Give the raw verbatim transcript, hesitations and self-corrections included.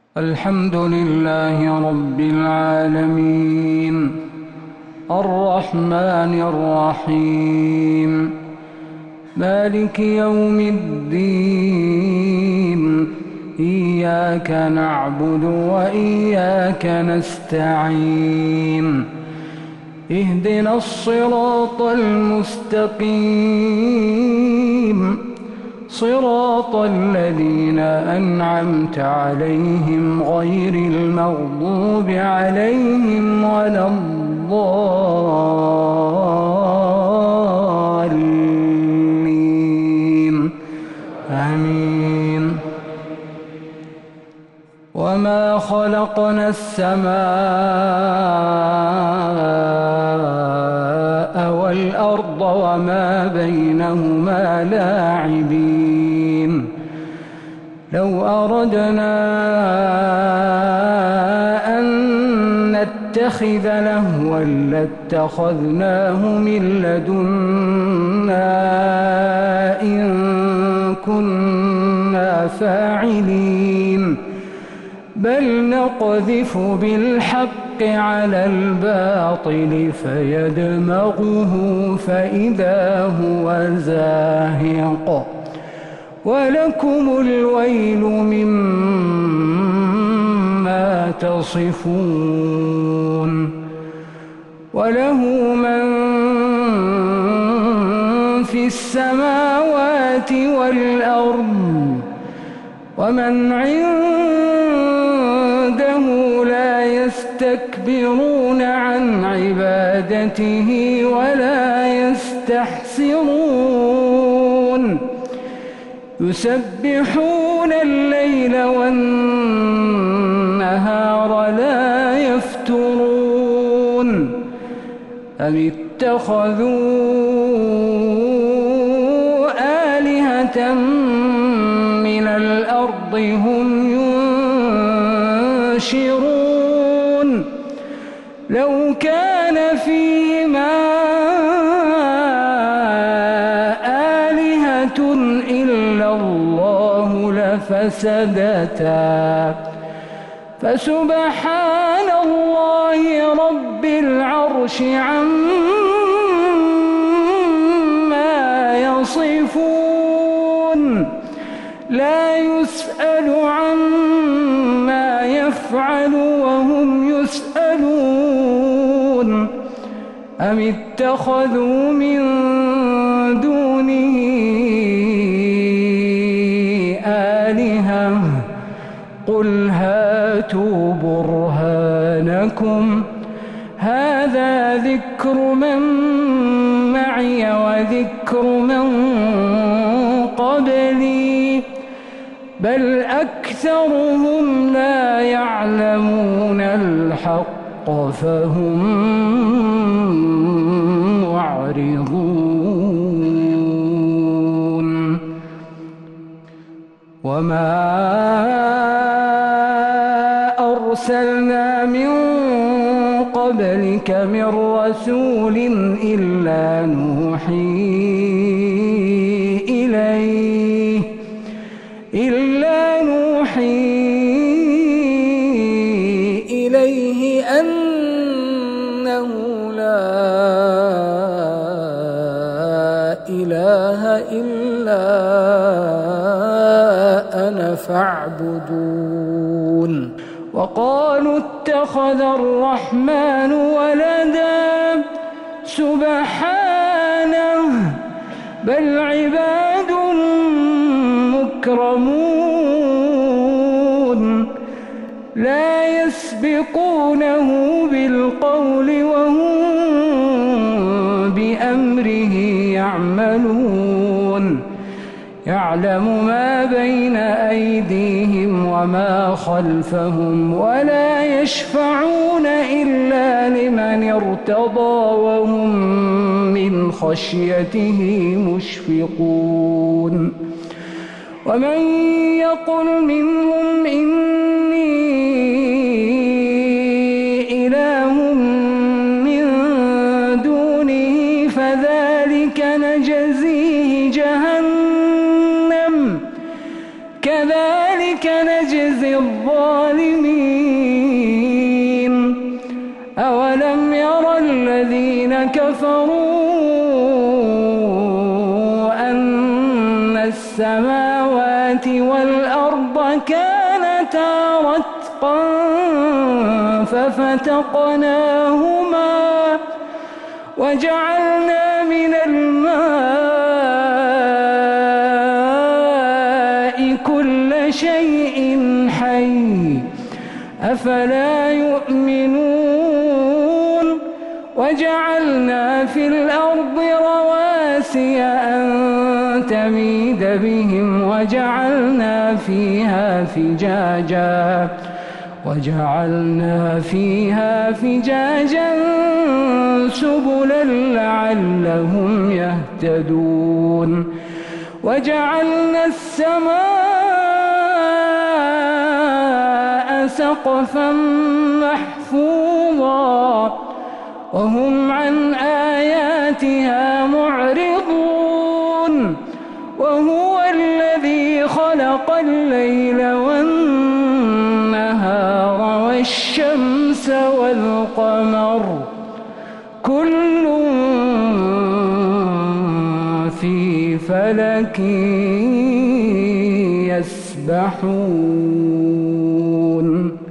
الحمد لله رب العالمين الرحمن الرحيم مالك يوم الدين إياك نعبد وإياك نستعين اهدنا الصراط المستقيم صراط الذين أنعمت عليهم غير المغضوب عليهم ولا الضالين آمين. وما خلقنا السماء والأرض وما بينهما لاعبين لو أردنا أن نتخذ لهوا لاتخذناه من لدنا إن كنا فاعلين بل نقذف بالحق على الباطل فيدمغه فإذا هو زاهق ولكم الويل مما تصفون وله من في السماوات والأرض ومن عنده لا يستكبرون عن عبادته ولا يستحسرون يسبحون الليل والنهار لا يفترون أم اتخذوا آلهة من الأرض هم ينشرون لو كان فيهما آلهة إلا الله لفسدتا فسبحان الله رب العرش عما يصفون لا يسأل عما يفعل وهم يسألون أم اتخذوا من دونه آلهة قل هاتوا برهانكم هذا ذكر من معي وذكر من قبلي بل أكثرهم لا يعلمون الحق فهم معرضون وما أرسلنا من قبلك من رسول إلا نوحي إليه إلا نوحي إليه أنه لا إله إلا أنا فاعبدون وقالوا اتخذ الرحمن ولدا سبحانه بل عباد مكرمون لا يسبقونه بالقول وهم بأمره يعملون يعلم ما بين أيديهم وما خلفهم ولا يشفعون إلا لمن ارتضى وهم من خشيته مشفقون ومن يقل منهم إني إله من دونه فذلك نجزيه جهنم كذلك نجزي الظالمين أولم ير الذين كفروا أن السماوات والأرض كانتا رتقا ففتقناهما وجعلنا من الماء كل شيء حي أفلا يؤمنون وجعلنا في الأرض رواسي أن تميد بهم وجعلنا فيها فجاجا وجعلنا فيها فجاجا سبلا لعلهم يهتدون وجعلنا السماء سقفا محفوظا وهم عن آياتها معرضون وهو الذي خلق الليل والنهار والشمس والقمر كل في فلك يسبحون.